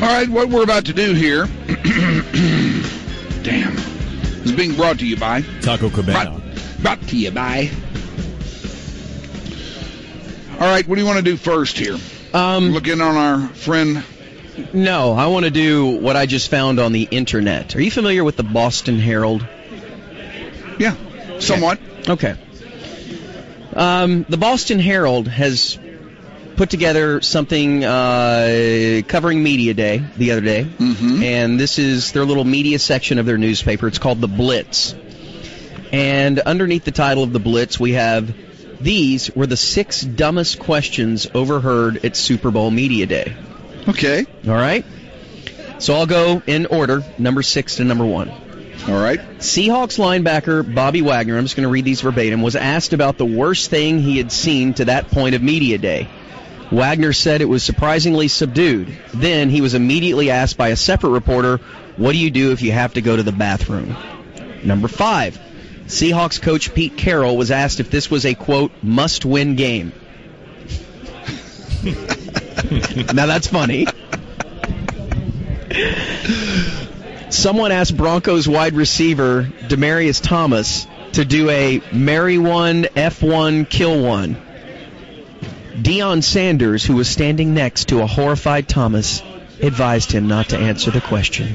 right, what we're about to do here, damn, is being brought to you by Taco Cabana. Brought to you by. All right, what do you want to do first here? Looking on our friend. No, I want to do what I just found on the internet. Are you familiar with the Boston Herald? Yeah, somewhat. Okay. The Boston Herald has put together something covering Media Day the other day, and this is their little media section of their newspaper. It's called The Blitz. And underneath the title of The Blitz, we have, these were the 6 dumbest questions overheard at Super Bowl Media Day. Okay. All right? So I'll go in order, number 6 to number 1. All right. Seahawks linebacker Bobby Wagner, I'm just going to read these verbatim, was asked about the worst thing he had seen to that point of Media Day. Wagner said it was surprisingly subdued. Then he was immediately asked by a separate reporter, what do you do if you have to go to the bathroom? Number 5. Seahawks coach Pete Carroll was asked if this was a, quote, must-win game. Now that's funny. Someone asked Broncos wide receiver Demaryius Thomas to do a marry one, F1, kill one. Deion Sanders, who was standing next to a horrified Thomas, advised him not to answer the question.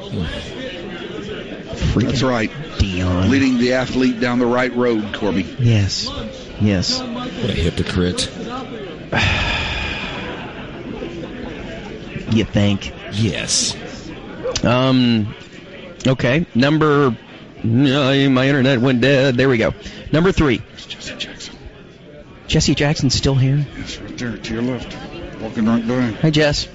That's right. Deion. Leading the athlete down the right road, Corby. Yes. Yes. What a hypocrite. You think? Yes. Okay. Number... my internet went dead. There we go. Number 3. Jesse Jackson. Jesse Jackson's still here? Yes, right there to your left. Walking right by. Hi, Jess.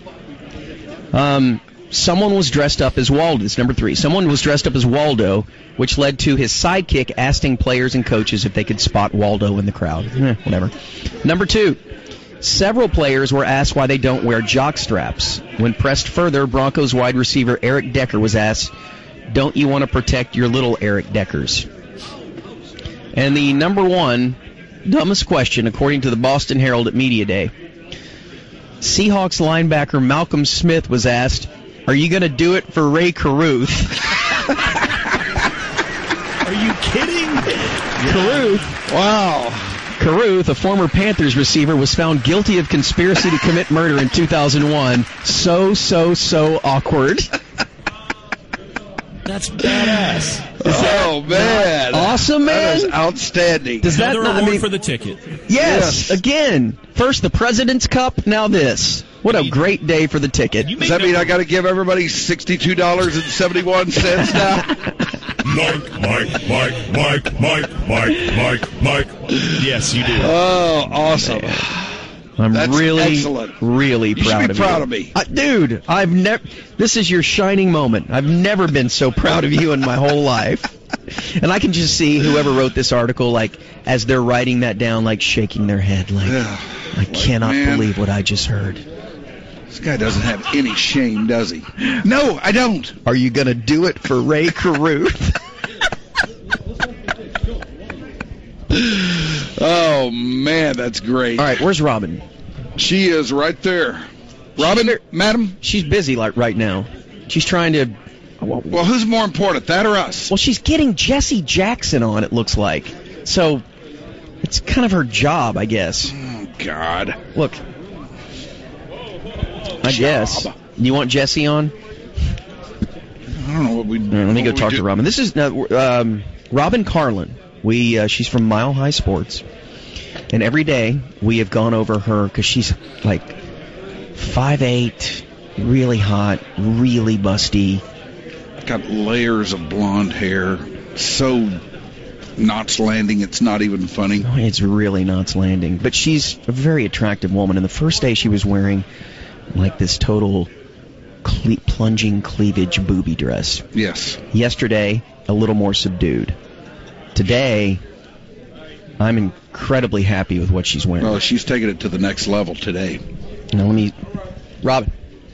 Someone was dressed up as Waldo. It's number 3. Someone was dressed up as Waldo, which led to his sidekick asking players and coaches if they could spot Waldo in the crowd. Whatever. Number 2. Several players were asked why they don't wear jock straps. When pressed further, Broncos wide receiver Eric Decker was asked, don't you want to protect your little Eric Deckers? And the number 1 dumbest question, according to the Boston Herald at Media Day, Seahawks linebacker Malcolm Smith was asked, are you going to do it for Ray Carruth? Are you kidding? Carruth? Wow. Carruth, a former Panthers receiver, was found guilty of conspiracy to commit murder in 2001. So awkward. That's badass. Oh, man. Awesome, man? That is outstanding. Does that Another not, award for the ticket. Yes, again. First the President's Cup, now this. What a great day for the ticket. Does that mean I got to give everybody $62.71 now? Mike. Yes, you do. Oh, awesome. I'm really, excellent. really proud You should be proud of me. Dude, this is your shining moment. I've never been so proud of you in my whole life. And I can just see whoever wrote this article, like, as they're writing that down, like, shaking their head, like, I cannot believe what I just heard. This guy doesn't have any shame, does he? No, I don't. Are you going to do it for Ray Carruth? Oh, man, that's great. All right, where's Robin? She is right there. Robin, madam? She's busy right now. She's trying to... Well, who's more important, that or us? Well, she's getting Jesse Jackson on, it looks like. So, it's kind of her job, I guess. Oh, God. Look. I guess. You want Jesse on? I don't know what we... Let me go talk to Robin. This is Robin Carlin. She's from Mile High Sports. And every day we have gone over her because she's like 5'8", really hot, really busty. Got layers of blonde hair. So Knots Landing, it's not even funny. Oh, it's really Knots Landing. But she's a very attractive woman. And the first day she was wearing like this total plunging cleavage booby dress. Yes. Yesterday, a little more subdued. Today, I'm incredibly happy with what she's wearing. Oh, she's taking it to the next level today. Now, Robin.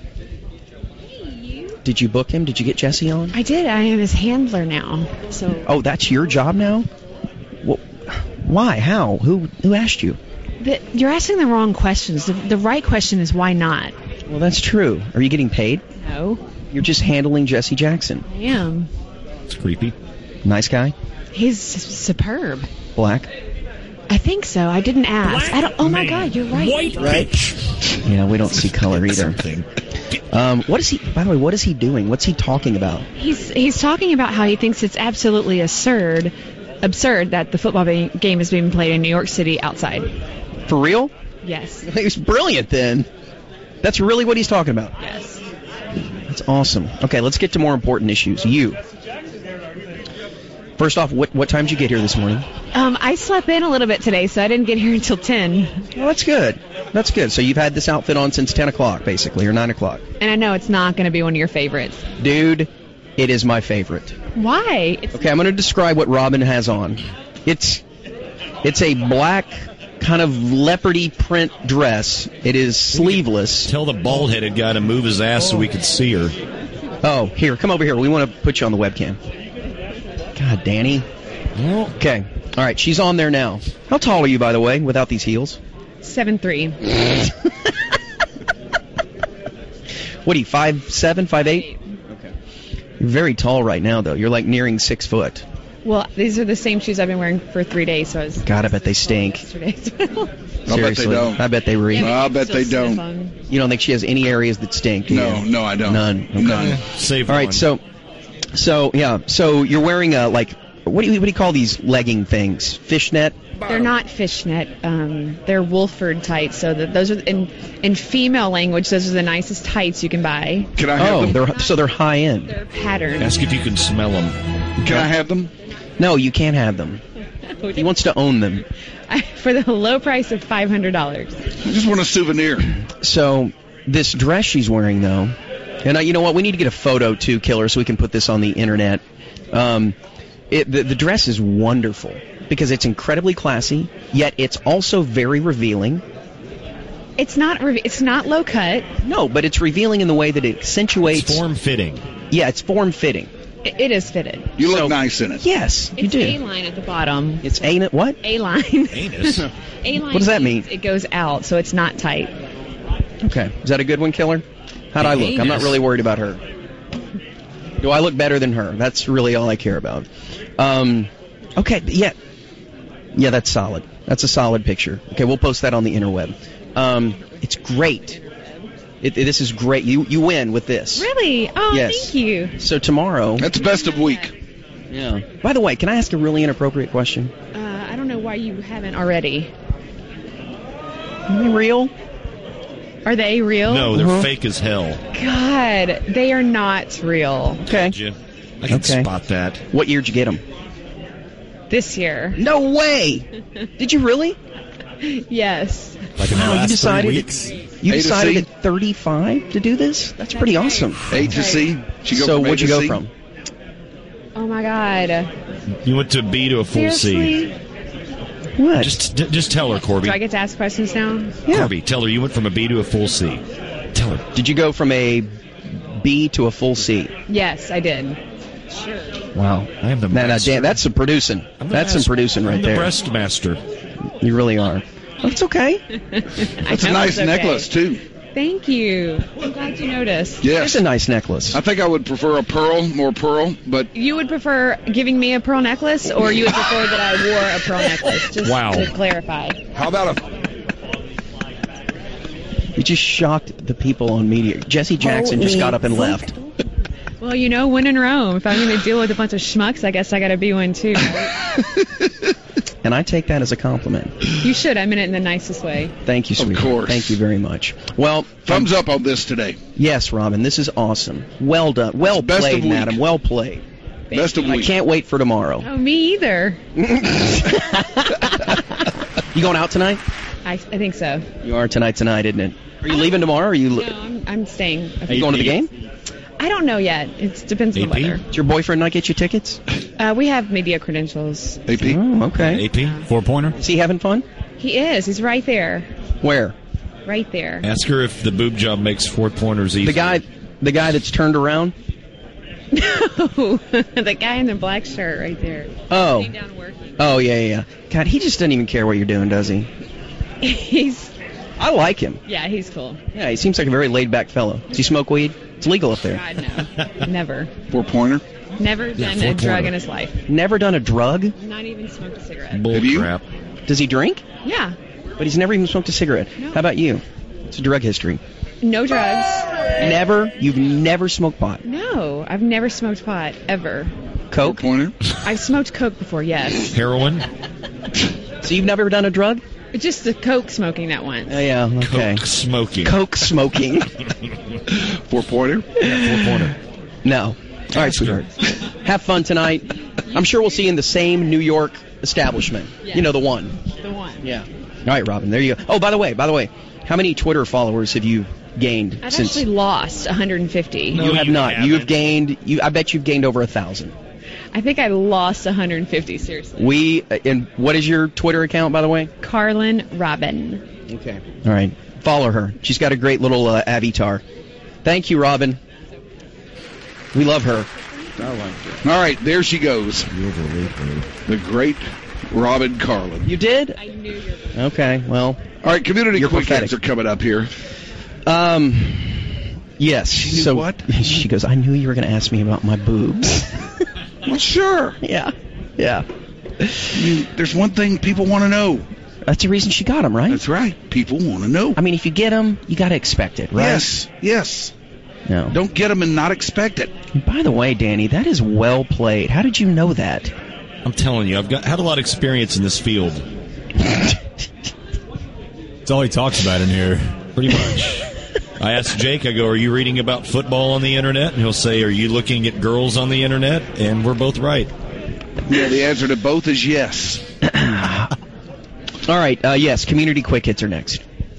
Did you book him? Did you get Jesse on? I did. I am his handler now. So. Oh, that's your job now? Well, why? How? Who asked you? You're asking the wrong questions. The right question is why not? Well, that's true. Are you getting paid? No, You're just handling Jesse Jackson. I am. It's creepy. Nice guy. He's superb. Black. I think so. I didn't ask. I don't. Oh my God, you're right. White bitch. Yeah, we don't see color either. Something. What is he? By the way, what is he doing? What's he talking about? He's talking about how he thinks it's absolutely absurd that the football game is being played in New York City outside. For real? Yes. He was brilliant then. That's really what he's talking about. Yes. That's awesome. Okay, let's get to more important issues. You. First off, what time did you get here this morning? I slept in a little bit today, so I didn't get here until 10. Well, that's good. That's good. So you've had this outfit on since 10 o'clock, basically, or 9 o'clock. And I know it's not going to be one of your favorites. Dude, it is my favorite. Why? Okay, I'm going to describe what Robin has on. It's a black kind of leopardy print dress. It is sleeveless. Tell the bald-headed guy to move his ass so we could see her. Oh, here, come over here. We want to put you on the webcam. God, Danny. Okay. All right, she's on there now. How tall are you, by the way, without these heels? 7'3". What are you, 5'7", 5'8"? Okay. You're very tall right now, though. You're like nearing 6 foot. Well, these are the same shoes I've been wearing for 3 days, so I was... God, I bet they stink. Yesterday. I bet they don't. I bet they reek. I bet they don't. You don't think she has any areas that stink, do you? No, I don't. None. Okay. None. Save All one. right, so you're wearing a, like, what do you call these legging things? Fishnet? They're not fishnet. They're Wolford tights. So those are in female language. Those are the nicest tights you can buy. Can I have them? They're high end. They're patterned. Ask if you can smell them. Can I have them? No, you can't have them. He wants to own them. For the low price of $500. I just want a souvenir. So this dress she's wearing, though, and you know what? We need to get a photo too, Killer, so we can put this on the internet. The dress is wonderful because it's incredibly classy, yet it's also very revealing. It's not low cut. No, but it's revealing in the way that it accentuates. It's form-fitting. Yeah, it's form-fitting. It is fitted. You look nice in it. Yes, you It's do. A-line at the bottom. It's what? A-line. Anus. A-line. What does that mean? It goes out, so it's not tight. Okay. Is that a good one, Killer? How'd I look? I'm not really worried about her. Do I look better than her? That's really all I care about. Okay, yeah. Yeah, that's solid. That's a solid picture. Okay, we'll post that on the interweb. It's great. This is great. You win with this. Really? Oh, Yes. thank you. So tomorrow... That's best of week. Yeah. By the way, can I ask a really inappropriate question? I don't know why you haven't already. Are they real? Are they real? No, they're fake as hell. God, they are not real. Okay. I can Okay. spot that. What year did you get them? This year. No way! Did you really? Yes. Like in the Wow, you last 3 decided weeks. You A to decided C? at 35 to do this? That's pretty awesome. A to C. So where'd you go from? Oh my God. You went to B to a full Seriously? C. What? Just tell her, Corby. Do I get to ask questions now? Yeah. Corby, tell her you went from a B to a full C. Tell her. Did you go from a B to a full C? Yes, I did. Wow. I am the Now, master. Dan, that's some producing. I'm the That's some master. producing right I'm the there. breast master. You really are. That's okay. That's a nice necklace, too. Thank you. I'm glad you noticed. It's Yes. a nice necklace. I think I would prefer more pearl, but You would prefer giving me a pearl necklace, or you would prefer that I wore a pearl necklace? Just Wow. to clarify. how about You just shocked the people on media. Jesse Jackson just got up and left. Well, you know, when in Rome, if I'm going to deal with a bunch of schmucks, I guess I got to be one too. And I take that as a compliment. You should. I meant it in the nicest way. Thank you, sweetheart. course. Thank you very much. Well, thumbs up on this today? yes, Robin, this is awesome. Well done. Well Best of played, week. madam. Well played. Best of I week. can't wait for tomorrow. Oh, me either. You going out tonight? I think so. You are tonight, isn't it? Are you leaving tomorrow? Or are you? No, I'm staying. Are you going to the game? I don't know yet. It depends on the AP? weather. Did your boyfriend not get you tickets? We have media credentials. AP? Oh, okay. AP, 4-pointer. Is he having fun? He is. He's right there. Where? Right there. Ask her if the boob job makes 4-pointers easy. The guy that's turned around. No, the guy in the black shirt right there. Oh. Sitting down working. Oh yeah. God, he just doesn't even care what you're doing, does he? He's I like him. Yeah, he's cool. Yeah, he seems like a very laid-back fellow. Does he smoke weed? It's legal up there. God, no. Never. 4-pointer. Never done a drug in his life. Never done a drug? Not even smoked a cigarette. Bull Have you? crap. Does he drink? Yeah. But he's never even smoked a cigarette. No. How about you? It's a drug history. No drugs. Never? You've never smoked pot? No, I've never smoked pot, ever. Coke? 4-pointer. I've smoked coke before, yes. Heroin. So you've never done a drug? Just the coke smoking that once. Oh, yeah, okay. Coke smoking. Coke smoking. 4-pointer. Yeah, 4-pointer. No. All right, sweetheart. Have fun tonight. I'm sure we'll see you in the same New York establishment. Yeah. You know, the one. The one. Yeah. All right, Robin, there you go. Oh, by the way, how many Twitter followers have you gained I've since? actually lost 150. You have you not. haven't. You have gained. I bet you've gained over 1,000. I think I lost 150, seriously. And what is your Twitter account, by the way? Carlin Robin. Okay. All right. Follow her. She's got a great little avatar. Thank you, Robin. We love her. All right, there she goes. The great Robin Carlin. You did? I knew you were. Okay. Well. All right, community You're quick pathetic. hits are coming up here. Yes. She knew so what? She goes, I knew you were going to ask me about my boobs. Well, sure. Yeah. Yeah. There's one thing people want to know. That's the reason she got them, right? That's right. People want to know. I mean, if you get them, you got to expect it, right? Yes. No. Don't get them and not expect it. And by the way, Danny, that is well played. How did you know that? I'm telling you, I've had a lot of experience in this field. It's all he talks about in here. Pretty much. I asked Jake, I go, are you reading about football on the internet? And he'll say, are you looking at girls on the internet? And we're both right. Yeah, the answer to both is yes. All right, yes, community quick hits are next.